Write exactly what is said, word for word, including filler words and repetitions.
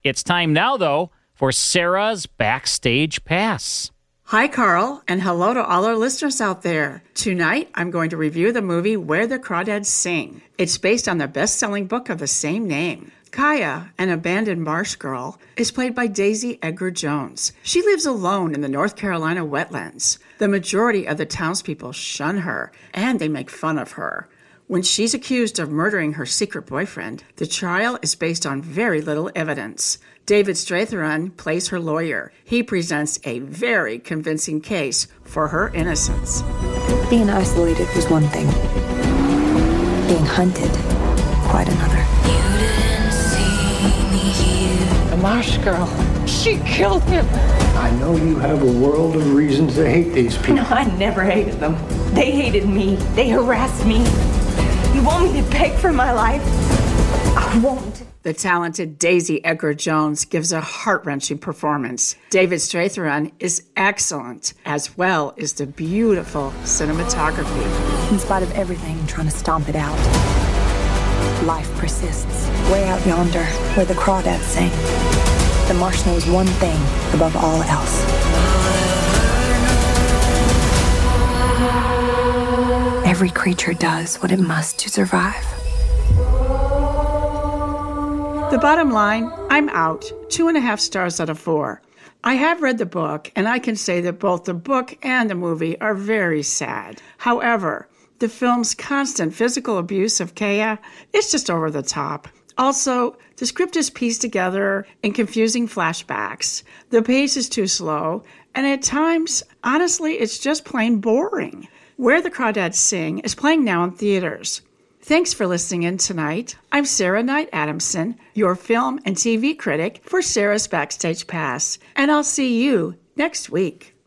It's time now, though, for Sarah's Backstage Pass. Hi, Carl, and hello to all our listeners out there. Tonight, I'm going to review the movie Where the Crawdads Sing. It's based on the best-selling book of the same name. Kaya, an abandoned marsh girl, is played by Daisy Edgar Jones. She lives alone in the North Carolina wetlands. The majority of the townspeople shun her, and they make fun of her. When she's accused of murdering her secret boyfriend, the trial is based on very little evidence. David Strathairn plays her lawyer. He presents a very convincing case for her innocence. Being isolated was one thing. Being hunted, quite another. You didn't see me here. The marsh girl, she killed him. I know you have a world of reasons to hate these people. No, I never hated them. They hated me. They harassed me. You want me to beg for my life? I won't. The talented Daisy Edgar Jones gives a heart-wrenching performance. David Strathairn is excellent, as well as the beautiful cinematography. In spite of everything trying to stomp it out, life persists. Way out yonder, where the crawdads sing, the marsh knows one thing above all else. Every creature does what it must to survive. The bottom line, I'm out. Two and a half stars out of four. I have read the book, and I can say that both the book and the movie are very sad. However, the film's constant physical abuse of Kaya is just over the top. Also, the script is pieced together in confusing flashbacks. The pace is too slow, and at times, honestly, it's just plain boring. Where the Crawdads Sing is playing now in theaters. Thanks for listening in tonight. I'm Sarah Knight Adamson, your film and T V critic for Sarah's Backstage Pass, and I'll see you next week.